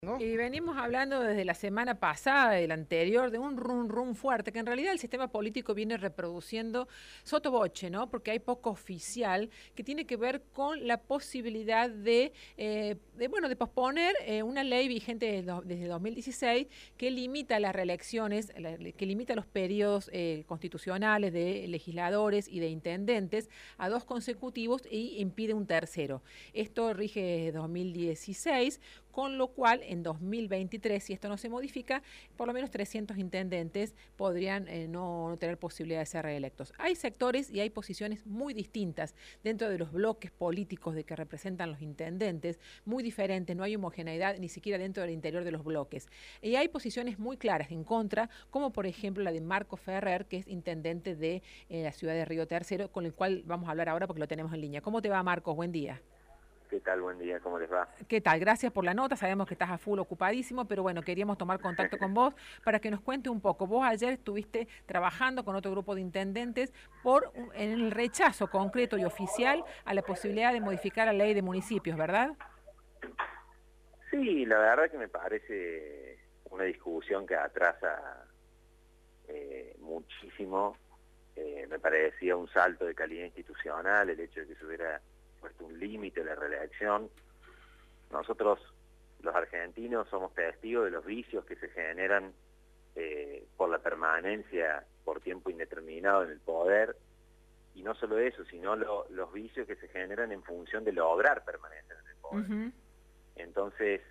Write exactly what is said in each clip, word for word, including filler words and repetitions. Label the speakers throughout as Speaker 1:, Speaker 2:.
Speaker 1: ¿No?
Speaker 2: Y venimos hablando desde la semana pasada, del anterior, de un rum rum fuerte, que en realidad el sistema político viene reproduciendo sotoboche, ¿no? Porque hay poco oficial que tiene que ver con la posibilidad de, eh, de bueno, de posponer eh, una ley vigente desde, do, desde dos mil dieciséis que limita las reelecciones, la, que limita los periodos eh, constitucionales de legisladores y de intendentes a dos consecutivos y impide un tercero. Esto rige desde dos mil dieciséis, con lo cual en dos mil veintitrés, si esto no se modifica, por lo menos trescientos intendentes podrían eh, no, no tener posibilidad de ser reelectos. Hay sectores y hay posiciones muy distintas dentro de los bloques políticos de que representan los intendentes, muy diferentes, no hay homogeneidad ni siquiera dentro del interior de los bloques. Y hay posiciones muy claras en contra, como por ejemplo la de Marco Ferrer, que es intendente de eh, la ciudad de Río Tercero, con el cual vamos a hablar ahora porque lo tenemos en línea. ¿Cómo te va, Marcos? Buen día.
Speaker 3: ¿Qué tal? Buen día, ¿cómo les va?
Speaker 2: ¿Qué tal? Gracias por la nota, sabemos que estás a full ocupadísimo, pero bueno, queríamos tomar contacto con vos para que nos cuente un poco. Vos ayer estuviste trabajando con otro grupo de intendentes por en el rechazo concreto y oficial a la posibilidad de modificar la ley de municipios, ¿verdad?
Speaker 3: Sí, la verdad que me parece una discusión que atrasa eh, muchísimo. Eh, me parecía un salto de calidad institucional el hecho de que se hubiera puesto un límite a la reelección. Nosotros, los argentinos, somos testigos de los vicios que se generan eh, por la permanencia por tiempo indeterminado en el poder, y no solo eso, sino lo, los vicios que se generan en función de lograr permanecer en el poder. Uh-huh. Entonces,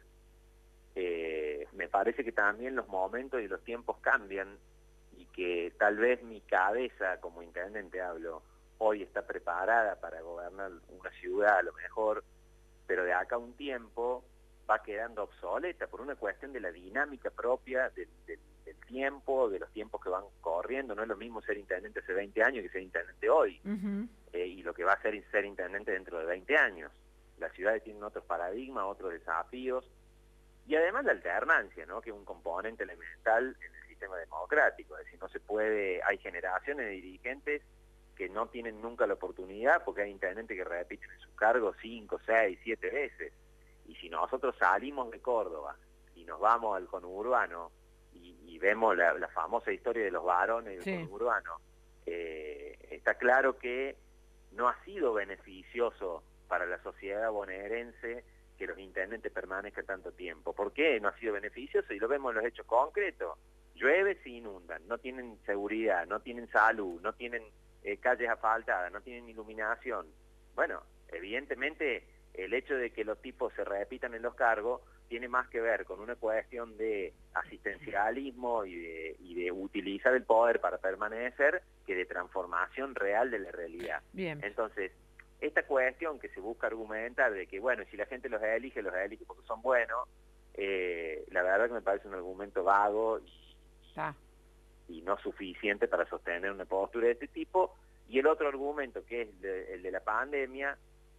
Speaker 3: eh, me parece que también los momentos y los tiempos cambian, y que tal vez mi cabeza, como intendente hablo, hoy está preparada para gobernar una ciudad a lo mejor, pero de acá a un tiempo va quedando obsoleta por una cuestión de la dinámica propia del, del, del tiempo, de los tiempos que van corriendo. No es lo mismo ser intendente hace veinte años que ser intendente hoy, uh-huh. eh, y lo que va a ser ser intendente dentro de veinte años. Las ciudades tienen otros paradigmas, otros desafíos, y además la alternancia, ¿no?, que es un componente elemental en el sistema democrático. Es decir, no se puede, hay generaciones de dirigentes que no tienen nunca la oportunidad, porque hay intendentes que repiten en su cargo cinco, seis, siete veces. Y si nosotros salimos de Córdoba y nos vamos al conurbano y, y vemos la, la famosa historia de los varones del sí. conurbano, eh, está claro que no ha sido beneficioso para la sociedad bonaerense que los intendentes permanezcan tanto tiempo. ¿Por qué no ha sido beneficioso? Y lo vemos en los hechos concretos. Llueve, se inundan, no tienen seguridad, no tienen salud, no tienen eh, calles asfaltadas, no tienen iluminación. Bueno, evidentemente el hecho de que los tipos se repitan en los cargos tiene más que ver con una cuestión de asistencialismo y de, y de utilizar el poder para permanecer, que de transformación real de la realidad.
Speaker 2: Bien.
Speaker 3: Entonces, esta cuestión que se busca argumentar de que, bueno, si la gente los elige, los elige porque son buenos, eh, la verdad que me parece un argumento vago y,
Speaker 2: ah.
Speaker 3: y no suficiente para sostener una postura de este tipo. Y el otro argumento, que es el de, el de la pandemia,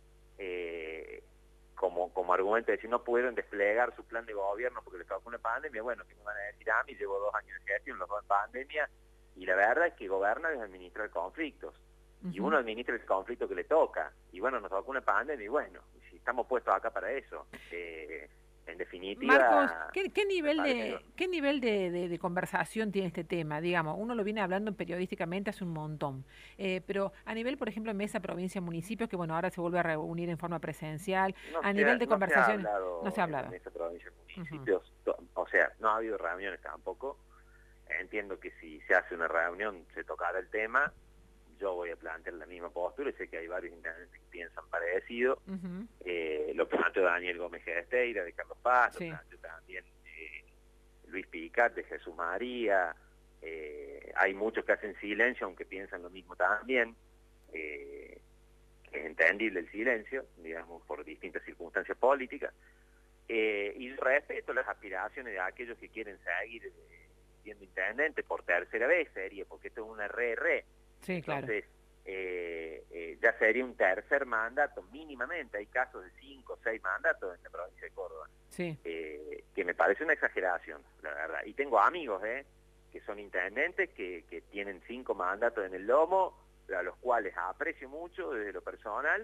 Speaker 3: eh, como, como argumento de decir no pudieron desplegar su plan de gobierno porque les causó una pandemia. Bueno, ¿qué me van a decir a mí? Llevo dos años de gestión, los dos en pandemia, y la verdad es que gobernar es administrar conflictos. Uh-huh. Y uno administra el conflicto que le toca. Y bueno, nos tocó una pandemia y bueno, si estamos puestos acá para eso. Eh, en definitiva...
Speaker 2: Marcos, ¿qué, qué nivel, de, ¿qué nivel de, de, de conversación tiene este tema? Digamos, uno lo viene hablando periodísticamente hace un montón. Eh, pero a nivel, por ejemplo, mesa, provincia, municipios, que bueno, ahora se vuelve a reunir en forma presencial,
Speaker 3: no
Speaker 2: a
Speaker 3: se
Speaker 2: nivel
Speaker 3: ha,
Speaker 2: de
Speaker 3: no
Speaker 2: conversación...
Speaker 3: Se ha hablado
Speaker 2: no se ha hablado.
Speaker 3: En mesa, provincia, municipios. Uh-huh. O sea, no ha habido reuniones tampoco. Entiendo que si se hace una reunión se tocará el tema. Yo voy a plantear la misma postura y sé que hay varios intendentes que piensan parecido. Uh-huh. eh, lo planteó Daniel Gómez Gesteira de Carlos Paz, sí. Lo planteó también eh, Luis Picat de Jesús María. Eh, hay muchos que hacen silencio, aunque piensan lo mismo también. Eh, es entendible el silencio, digamos, por distintas circunstancias políticas. Eh, y respeto las aspiraciones de aquellos que quieren seguir eh, siendo intendentes por tercera vez, sería, porque esto es una R R.
Speaker 2: Sí, claro.
Speaker 3: Entonces, eh, eh, ya sería un tercer mandato mínimamente. Hay casos de cinco o seis mandatos en la provincia de Córdoba.
Speaker 2: Sí.
Speaker 3: Eh, que me parece una exageración, la verdad. Y tengo amigos eh, que son intendentes, que, que tienen cinco mandatos en el lomo, a los cuales aprecio mucho desde lo personal,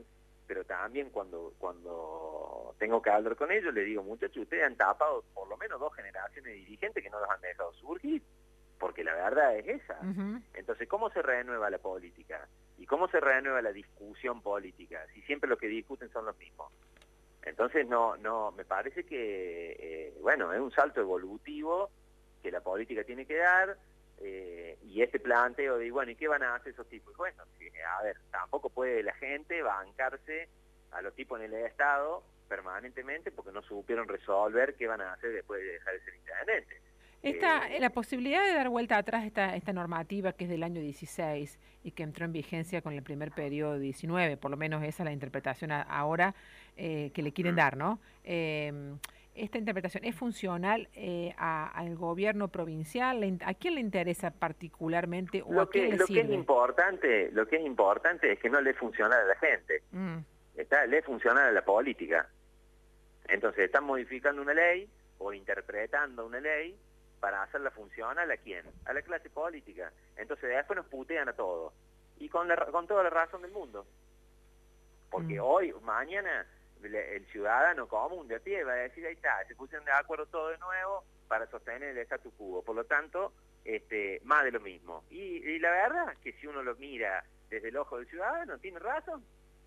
Speaker 3: pero también cuando, cuando tengo que hablar con ellos, les digo, muchachos, ustedes han tapado por lo menos dos generaciones de dirigentes que no los han dejado surgir, porque la verdad es esa. Uh-huh. Entonces, ¿cómo se renueva la política? ¿Y cómo se renueva la discusión política? Si siempre los que discuten son los mismos. Entonces, no, no, me parece que, eh, bueno, es un salto evolutivo que la política tiene que dar, eh, y este planteo de, bueno, ¿y qué van a hacer esos tipos? Bueno, que, a ver, tampoco puede la gente bancarse a los tipos en el Estado permanentemente porque no supieron resolver qué van a hacer después de dejar de ser intendentes.
Speaker 2: Esta, eh, la posibilidad de dar vuelta atrás esta, esta normativa que es del año dieciséis y que entró en vigencia con el primer periodo diecinueve, por lo menos esa es la interpretación a, ahora eh, que le quieren dar, ¿no? Eh, esta interpretación es funcional eh, a, al gobierno provincial. ¿A quién le interesa particularmente o
Speaker 3: lo
Speaker 2: a quién
Speaker 3: que,
Speaker 2: le
Speaker 3: lo
Speaker 2: sirve?
Speaker 3: Que es importante, lo que es importante es que no le funciona a la gente, mm. Está, le funciona a la política. Entonces están modificando una ley o interpretando una ley para hacerla funcionar a quién, a la clase política. Entonces después nos putean a todos. Y con, la, con toda la razón del mundo. Porque mm. hoy, mañana, el ciudadano común de a pie va a decir, ahí está, se pusieron de acuerdo todo de nuevo para sostener el statu quo. Por lo tanto, este, más de lo mismo. Y, y la verdad es que si uno lo mira desde el ojo del ciudadano, tiene razón.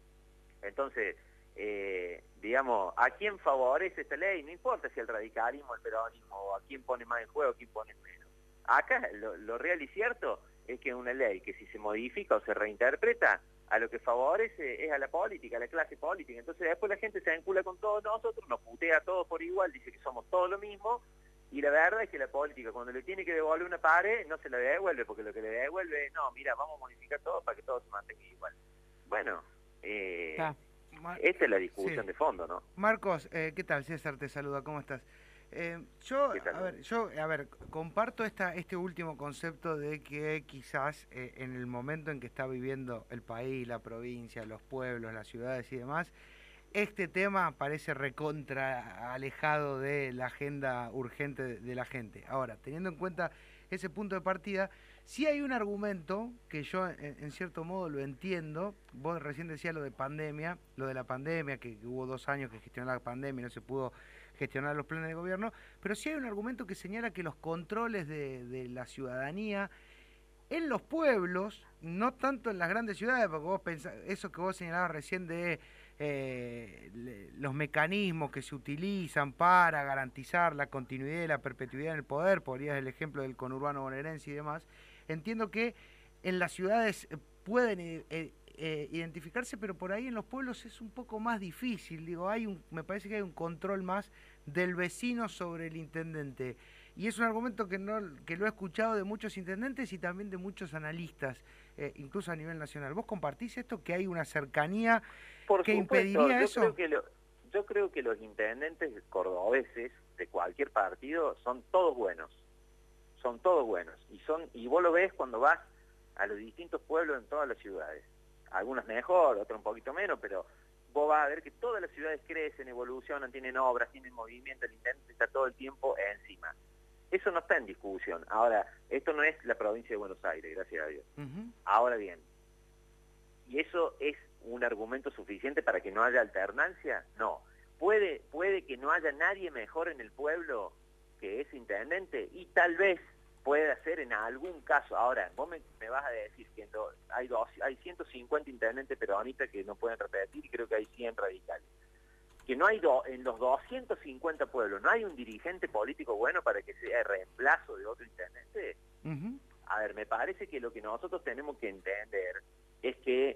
Speaker 3: Entonces, eh, digamos, ¿a quién favorece esta ley? No importa si el radicalismo, el peronismo, o a quién pone más en juego, a quién pone menos. Acá lo, lo real y cierto es que es una ley que si se modifica o se reinterpreta, a lo que favorece es a la política, a la clase política. Entonces después la gente se vincula con todos nosotros, nos putea a todos por igual, dice que somos todos lo mismo, y la verdad es que la política cuando le tiene que devolver una pared, no se la devuelve, porque lo que le devuelve es, no, mira, vamos a modificar todo para que todo se mantenga igual. Bueno, eh... Ah. esta es la discusión sí. de fondo, ¿no?
Speaker 1: Marcos, eh, ¿qué tal? César te saluda, ¿cómo estás? Eh, yo, a ver, yo, a ver, comparto esta, este último concepto de que quizás eh, en el momento en que está viviendo el país, la provincia, los pueblos, las ciudades y demás, este tema parece recontra alejado de la agenda urgente de, de la gente. Ahora, teniendo en cuenta ese punto de partida, sí hay un argumento que yo en, en cierto modo lo entiendo. Vos recién decías lo de pandemia, lo de la pandemia, que, que hubo dos años que gestionó la pandemia y no se pudo gestionar los planes de gobierno, pero sí hay un argumento que señala que los controles de, de la ciudadanía en los pueblos, no tanto en las grandes ciudades, porque vos pensás, eso que vos señalabas recién de eh, le, los mecanismos que se utilizan para garantizar la continuidad y la perpetuidad en el poder, podrías el ejemplo del conurbano bonaerense y demás, entiendo que en las ciudades pueden eh, eh, identificarse, pero por ahí en los pueblos es un poco más difícil, digo, hay un, me parece que hay un control más del vecino sobre el intendente. Y es un argumento que no que lo he escuchado de muchos intendentes y también de muchos analistas, eh, incluso a nivel nacional. ¿Vos compartís esto, que hay una cercanía
Speaker 3: Por
Speaker 1: que
Speaker 3: supuesto,
Speaker 1: impediría
Speaker 3: yo
Speaker 1: eso?
Speaker 3: Creo que lo, yo creo que los intendentes cordobeses de cualquier partido son todos buenos, son todos buenos. Y, son, y vos lo ves cuando vas a los distintos pueblos en todas las ciudades. Algunos mejor, otros un poquito menos, pero vos vas a ver que todas las ciudades crecen, evolucionan, tienen obras, tienen movimiento, el intendente está todo el tiempo encima. Eso no está en discusión. Ahora, esto no es la provincia de Buenos Aires, gracias a Dios. Uh-huh. Ahora bien, ¿y eso es un argumento suficiente para que no haya alternancia? No. ¿Puede, puede que no haya nadie mejor en el pueblo que ese intendente? Y tal vez puede ser en algún caso. Ahora, vos me, me vas a decir que no, hay, dos, hay ciento cincuenta intendentes peronistas que no pueden repetir y creo que hay cien radicales. Que no hay do, en los doscientos cincuenta pueblos, ¿no hay un dirigente político bueno para que sea el reemplazo de otro intendente? Uh-huh. A ver, me parece que lo que nosotros tenemos que entender es que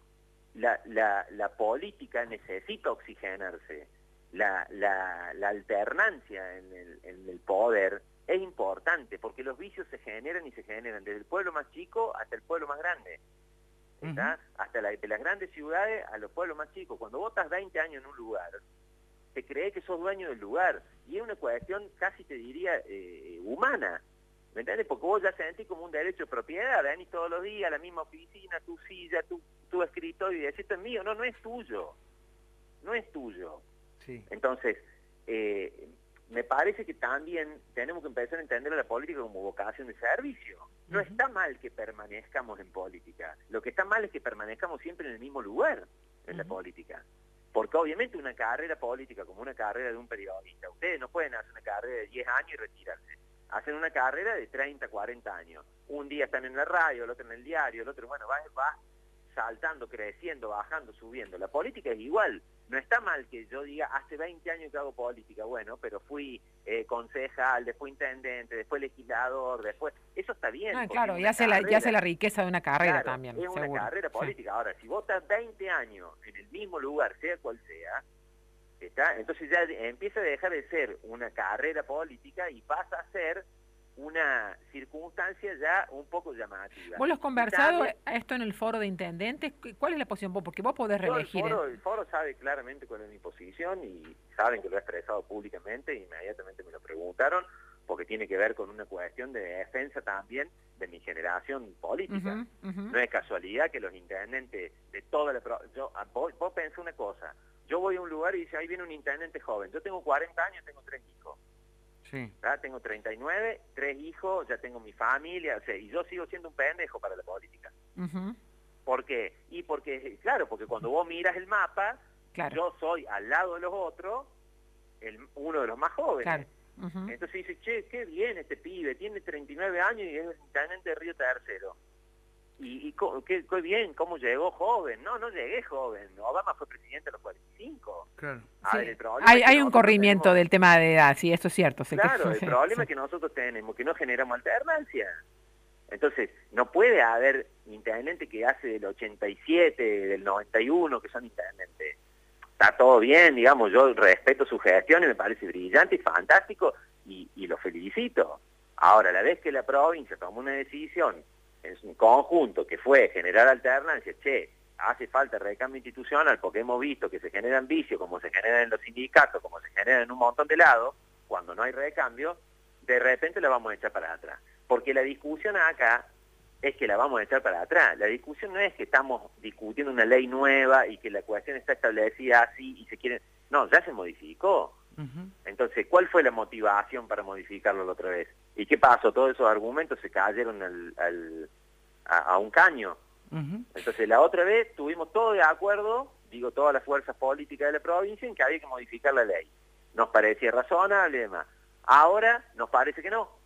Speaker 3: la, la, la política necesita oxigenarse, la, la, la alternancia en el, en el poder es importante, porque los vicios se generan y se generan desde el pueblo más chico hasta el pueblo más grande. ¿Está? Uh-huh. Hasta la, de las grandes ciudades a los pueblos más chicos. Cuando vos estás veinte años en un lugar, te crees que sos dueño del lugar. Y es una cuestión casi, te diría, eh, humana. ¿Me entiendes? Porque vos ya sentís como un derecho de propiedad. Venís todos los días a la misma oficina, tu silla, tu, tu escritorio, y decís, esto es mío. No, no es tuyo. No es tuyo. Sí. Entonces, eh, me parece que también tenemos que empezar a entender a la política como vocación de servicio. No uh-huh. está mal que permanezcamos en política. Lo que está mal es que permanezcamos siempre en el mismo lugar. en la política. Porque obviamente una carrera política, como una carrera de un periodista, ustedes no pueden hacer una carrera de diez años y retirarse. Hacen una carrera de treinta, cuarenta años. Un día están en la radio, el otro en el diario, el otro, bueno, va, va saltando, creciendo, bajando, subiendo. La política es igual. No está mal que yo diga, hace veinte años que hago política, bueno, pero fui eh, concejal, después intendente, después legislador, después... Eso está bien.
Speaker 2: Ah, claro, y hace, la, y hace la riqueza de una carrera
Speaker 3: claro,
Speaker 2: también.
Speaker 3: Es una
Speaker 2: seguro.
Speaker 3: carrera política. Sí. Ahora, si vos estás veinte años en el mismo lugar, sea cual sea, ¿está? Entonces ya empieza a dejar de ser una carrera política y pasa a ser una circunstancia ya un poco llamativa.
Speaker 2: ¿Vos lo has conversado también, esto en el foro de intendentes? ¿Cuál es la posición vos? Porque vos podés reelegir.
Speaker 3: El foro, el foro sabe claramente cuál es mi posición y saben que lo he expresado públicamente, inmediatamente me lo preguntaron, porque tiene que ver con una cuestión de defensa también de mi generación política. Uh-huh, uh-huh. No es casualidad que los intendentes de toda la... Yo, vos, vos pensás una cosa, yo voy a un lugar y dice, ahí viene un intendente joven, yo tengo cuarenta años, tengo tres hijos. Sí. Tengo treinta y nueve, tres hijos, ya tengo mi familia, o sea, y yo sigo siendo un pendejo para la política. Uh-huh. ¿Por qué? Y porque, claro, porque cuando vos miras el mapa, claro, yo soy al lado de los otros, el, uno de los más jóvenes. Claro. Uh-huh. Entonces dice, che, qué bien este pibe, tiene treinta y nueve años y es intendente de Río Tercero. Y, y qué, qué bien, cómo llegó joven. No, no llegué joven. Obama fue presidente a los cuarenta y cinco.
Speaker 1: Claro.
Speaker 3: A ver,
Speaker 2: sí.
Speaker 3: el problema
Speaker 2: hay
Speaker 3: es que
Speaker 2: hay un corrimiento tenemos... del tema de edad, sí, esto es cierto. Sé
Speaker 3: claro,
Speaker 2: que...
Speaker 3: el
Speaker 2: sí,
Speaker 3: problema
Speaker 2: sí.
Speaker 3: es que nosotros tenemos, que no generamos alternancia. Entonces, no puede haber intendente que hace del ochenta y siete, del noventa y uno, que son intendentes. Está todo bien, digamos, yo respeto su gestión y me parece brillante y fantástico, y, y lo felicito. Ahora, a la vez que la provincia tomó una decisión en un conjunto que fue generar alternancia, che, hace falta recambio institucional porque hemos visto que se generan vicios como se generan en los sindicatos, como se generan en un montón de lados, cuando no hay recambio, de repente la vamos a echar para atrás. Porque la discusión acá es que la vamos a echar para atrás. La discusión no es que estamos discutiendo una ley nueva y que la cuestión está establecida así y se quiere... No, ya se modificó. Uh-huh. Entonces, ¿cuál fue la motivación para modificarlo la otra vez? ¿Y qué pasó? Todos esos argumentos se cayeron al, al, a, a un caño. Uh-huh. Entonces, la otra vez tuvimos todo de acuerdo, digo, todas las fuerzas políticas de la provincia, en que había que modificar la ley. Nos parecía razonable y demás. Ahora nos parece que no.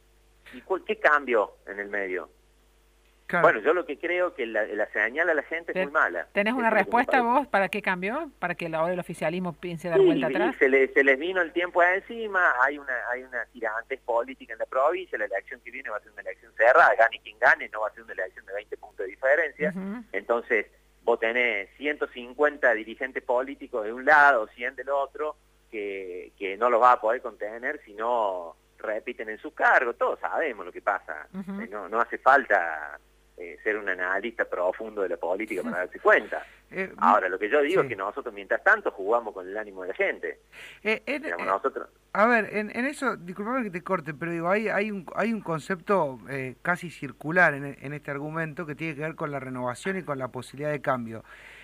Speaker 3: ¿Y cuál, qué cambió en el medio? Claro. Bueno, yo lo que creo que la, la señal a la gente es muy mala.
Speaker 2: ¿Tenés una respuesta vos para qué cambió? ¿Para que ahora el oficialismo piense dar
Speaker 3: sí,
Speaker 2: vuelta atrás?
Speaker 3: Se, le, se les vino el tiempo encima, hay una hay una tirantes política en la provincia, la elección que viene va a ser una elección cerrada, gane quien gane, no va a ser una elección de veinte puntos de diferencia. Uh-huh. Entonces, vos tenés ciento cincuenta dirigentes políticos de un lado, cien del otro, que, que no los va a poder contener si no repiten en sus cargos. Todos sabemos lo que pasa. Uh-huh. eh, no, no hace falta... Eh, ser un analista profundo de la política para darse cuenta. Eh, Ahora, lo que yo digo sí. es que nosotros, mientras tanto, jugamos con el ánimo de la gente.
Speaker 1: Eh, en,
Speaker 3: Digamos,
Speaker 1: eh,
Speaker 3: nosotros...
Speaker 1: A ver, en, en eso, disculpame que te corte, pero digo, hay, hay, un, hay un concepto eh, casi circular en, en este argumento que tiene que ver con la renovación y con la posibilidad de cambio.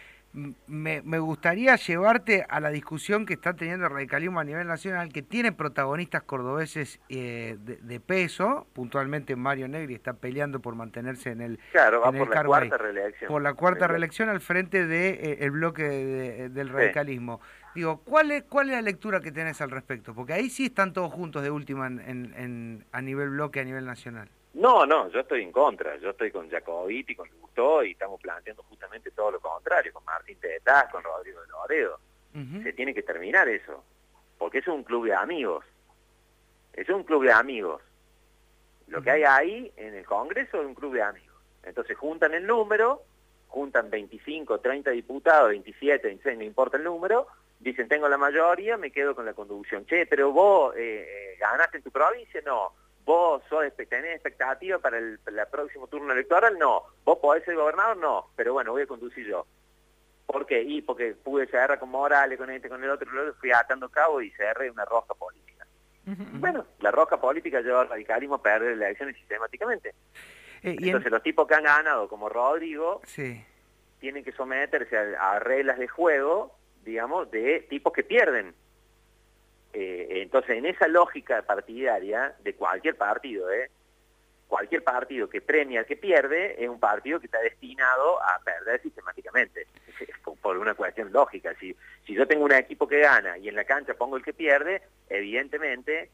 Speaker 1: Me, me gustaría llevarte a la discusión que está teniendo el radicalismo a nivel nacional, que tiene protagonistas cordobeses eh, de, de peso, puntualmente Mario Negri está peleando por mantenerse en el
Speaker 3: Claro, va
Speaker 1: en
Speaker 3: por
Speaker 1: el
Speaker 3: la cuarta reelección.
Speaker 1: Por la cuarta reelección al frente del de, eh, bloque de, de, del radicalismo. Sí. Digo, ¿cuál es, ¿cuál es la lectura que tenés al respecto? Porque ahí sí están todos juntos de última en, en, en, a nivel bloque, a nivel nacional.
Speaker 3: No, no, yo estoy en contra, yo estoy con Jacobiti, con Lustó, y estamos planteando justamente todo lo contrario, con Martín Tetaz, con Rodrigo de Loredo. Uh-huh. Se tiene que terminar eso, porque es un club de amigos, es un club de amigos. Lo uh-huh. que hay ahí en el Congreso es un club de amigos. Entonces juntan el número, juntan veinticinco, treinta diputados, veintisiete, veintiséis, no importa el número, dicen tengo la mayoría, me quedo con la conducción. Che, pero vos eh, ganaste en tu provincia, no. ¿Vos sos, tenés expectativa para el, para el próximo turno electoral? No. ¿Vos podés ser gobernador? No. Pero bueno, voy a conducir yo. ¿Por qué? Y porque pude cerrar con Morales, con este, con el otro, luego fui atando cabo y cerré una rosca política. Uh-huh. Bueno, la rosca política lleva al radicalismo a perder las elecciones sistemáticamente. Eh, Entonces en... los tipos que han ganado, como Rodrigo, sí. tienen que someterse a, a reglas de juego, digamos, de tipos que pierden. Eh, entonces, en esa lógica partidaria de cualquier partido, ¿eh? cualquier partido que premia al que pierde es un partido que está destinado a perder sistemáticamente, por una cuestión lógica. Si, si yo tengo un equipo que gana y en la cancha pongo el que pierde, evidentemente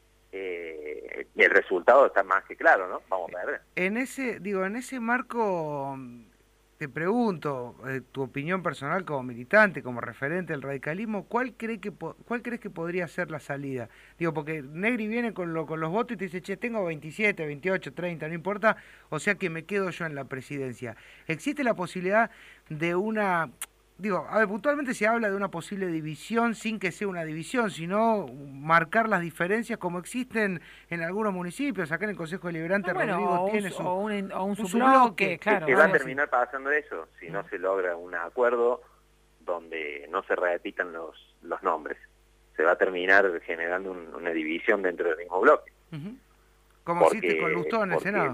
Speaker 3: eh, el resultado está más que claro, ¿no? Vamos a perder.
Speaker 1: En ese, digo, en ese marco, te pregunto, eh, tu opinión personal como militante, como referente del radicalismo, ¿cuál cree que cuál crees que podría ser la salida? Digo, porque Negri viene con, lo, con los votos y te dice, che, tengo veintisiete, veintiocho, treinta, no importa, o sea que me quedo yo en la presidencia. ¿Existe la posibilidad de una... Digo, a ver, puntualmente se habla de una posible división sin que sea una división, sino marcar las diferencias como existen en algunos municipios? Acá en el Consejo Deliberante,
Speaker 2: no, bueno,
Speaker 1: Rodrigo
Speaker 2: o
Speaker 1: tiene
Speaker 2: un,
Speaker 1: su,
Speaker 2: o un, o un,
Speaker 1: un
Speaker 2: subbloque, claro.
Speaker 3: Que va a terminar pasando eso, si no se logra un acuerdo donde no se repitan los, los nombres. Se va a terminar generando un, una división dentro del mismo bloque.
Speaker 1: Uh-huh. Como
Speaker 3: porque,
Speaker 1: existe con Lustó en el
Speaker 3: porque,
Speaker 1: Senado.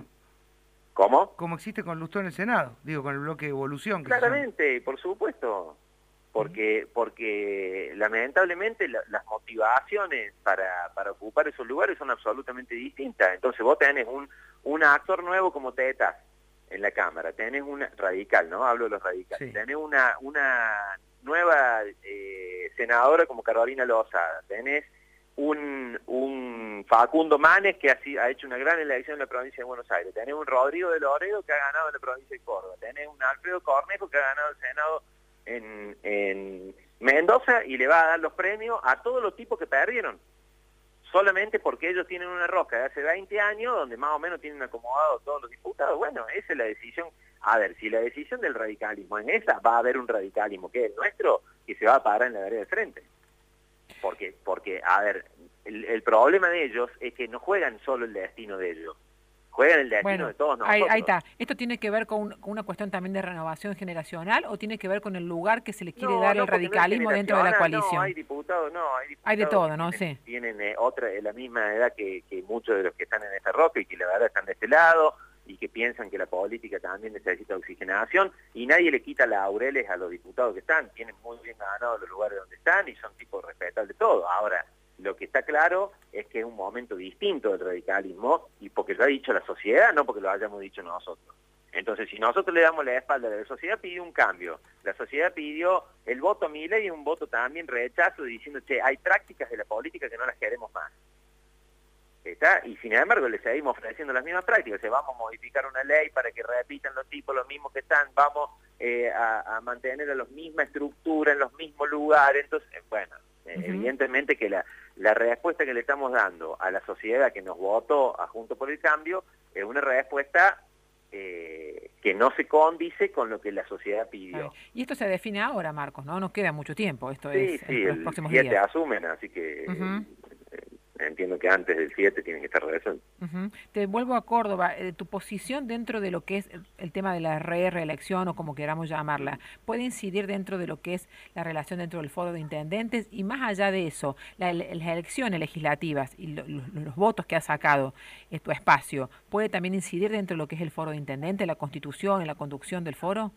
Speaker 3: ¿Cómo?
Speaker 1: Como existe con Lustó en el Senado, digo, con el bloque de evolución. Que
Speaker 3: Claramente, por supuesto, porque porque lamentablemente la, las motivaciones para, para ocupar esos lugares son absolutamente distintas. Entonces vos tenés un, un actor nuevo como Tetas en la Cámara, tenés una radical, ¿no? Hablo de los radicales, sí. Tenés una, una nueva eh, senadora como Carolina Lozada, tenés Un, un Facundo Manes que ha, ha hecho una gran elección en la provincia de Buenos Aires, tenés un Rodrigo de Loredo que ha ganado en la provincia de Córdoba, tenés un Alfredo Cornejo que ha ganado el Senado en, en Mendoza y le va a dar los premios a todos los tipos que perdieron, solamente porque ellos tienen una rosca de hace veinte años donde más o menos tienen acomodados todos los diputados. Bueno, esa es la decisión. A ver, si la decisión del radicalismo en esa, va a haber un radicalismo que es el nuestro y se va a parar en la vereda de frente. Porque, porque a ver, el, el problema de ellos es que no juegan solo el destino de ellos, juegan el destino
Speaker 2: bueno,
Speaker 3: de todos nosotros.
Speaker 2: Ahí, ahí está. ¿Esto tiene que ver con, con una cuestión también de renovación generacional o tiene que ver con el lugar que se le quiere
Speaker 3: no,
Speaker 2: dar
Speaker 3: no,
Speaker 2: al radicalismo no dentro de la coalición?
Speaker 3: No, hay diputados, no, hay diputados.
Speaker 2: Hay de todo, ¿no?
Speaker 3: Tienen,
Speaker 2: sí.
Speaker 3: Tienen eh, otra, eh, la misma edad que, que muchos de los que están en esta roca y que la verdad están de este lado y que piensan que la política también necesita oxigenación, y nadie le quita laureles a los diputados que están, tienen muy bien ganados los lugares donde están y son tipos respetables de todo. Ahora, lo que está claro es que es un momento distinto del radicalismo, y porque lo ha dicho la sociedad, no porque lo hayamos dicho nosotros. Entonces, si nosotros le damos la espalda, la sociedad pidió un cambio, la sociedad pidió el voto a Milei y un voto también rechazo, diciendo, che, hay prácticas de la política que no las queremos más. ¿Está? Y sin embargo le seguimos ofreciendo las mismas prácticas, o sea, vamos a modificar una ley para que repitan los tipos, los mismos que están, vamos eh, a, a mantener la misma estructura en los mismos lugares. Entonces, bueno, eh, uh-huh. evidentemente que la, la respuesta que le estamos dando a la sociedad que nos votó a Juntos por el Cambio es una respuesta eh, que no se condice con lo que la sociedad pidió.
Speaker 2: Y esto se define ahora, Marcos, ¿no? Nos queda mucho tiempo, esto
Speaker 3: sí,
Speaker 2: es
Speaker 3: sí,
Speaker 2: en los
Speaker 3: el
Speaker 2: próximos
Speaker 3: siete
Speaker 2: días.
Speaker 3: asumen, así que...
Speaker 2: Uh-huh.
Speaker 3: Entiendo que antes del siete tienen que estar resueltos.
Speaker 2: Uh-huh. Te vuelvo a Córdoba. Eh, tu posición dentro de lo que es el, el tema de la re reelección o como queramos llamarla, ¿puede incidir dentro de lo que es la relación dentro del foro de intendentes? Y más allá de eso, la, las elecciones legislativas y lo, los, los votos que ha sacado en tu espacio, ¿puede también incidir dentro de lo que es el foro de intendentes, la constitución, en la conducción del foro?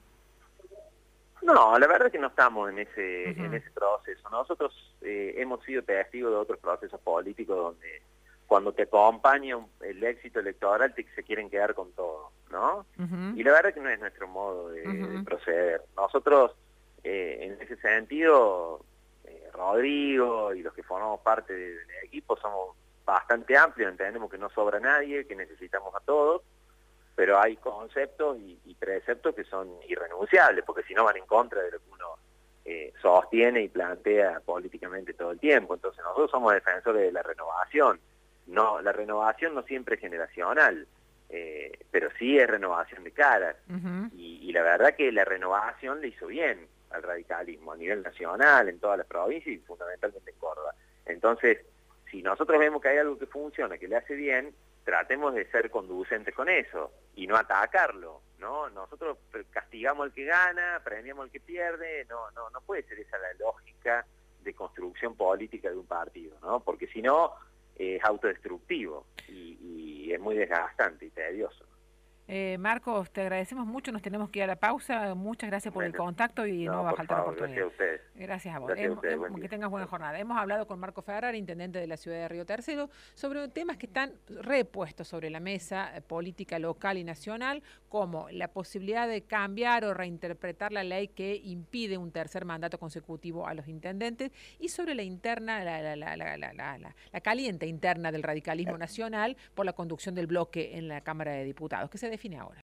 Speaker 3: No, la verdad es que no estamos en ese
Speaker 2: uh-huh.
Speaker 3: en ese proceso. Nosotros eh, hemos sido testigos de otros procesos políticos donde cuando te acompaña un, el éxito electoral te, se quieren quedar con todo, ¿no?
Speaker 2: Uh-huh.
Speaker 3: Y la verdad es que no es nuestro modo de, uh-huh. de proceder. Nosotros, eh, en ese sentido, eh, Rodrigo y los que formamos parte de, del equipo somos bastante amplios, entendemos que no sobra nadie, que necesitamos a todos, pero hay conceptos y, y preceptos que son irrenunciables, porque si no van en contra de lo que uno eh, sostiene y plantea políticamente todo el tiempo. Entonces nosotros somos defensores de la renovación. No, la renovación no siempre es generacional, eh, pero sí es renovación de caras.
Speaker 2: Uh-huh.
Speaker 3: y, y la verdad que la renovación le hizo bien al radicalismo a nivel nacional, en todas las provincias y fundamentalmente en Córdoba. Entonces, si nosotros vemos que hay algo que funciona, que le hace bien, tratemos de ser conducentes con eso y no atacarlo, ¿no? Nosotros castigamos al que gana, premiamos al que pierde, no, no, no puede ser esa la lógica de construcción política de un partido, ¿no? Porque si no, eh, es autodestructivo y, y es muy desgastante y tedioso.
Speaker 2: Eh, Marcos, te agradecemos mucho, nos tenemos que ir a la pausa, muchas gracias por bueno, el contacto y no, no va a faltar
Speaker 3: favor,
Speaker 2: oportunidad.
Speaker 3: Gracias a ustedes.
Speaker 2: Gracias a vos.
Speaker 3: Gracias a
Speaker 2: Hemos,
Speaker 3: ustedes,
Speaker 2: hemos,
Speaker 3: buen
Speaker 2: que
Speaker 3: día.
Speaker 2: tengas buena jornada. Hemos hablado con Marco Ferrara, intendente de la ciudad de Río Tercero, sobre temas que están repuestos sobre la mesa eh, política local y nacional, como la posibilidad de cambiar o reinterpretar la ley que impide un tercer mandato consecutivo a los intendentes, y sobre la interna, la, la, la, la, la, la, la, la caliente interna del radicalismo nacional por la conducción del bloque en la Cámara de Diputados, que se define ahora.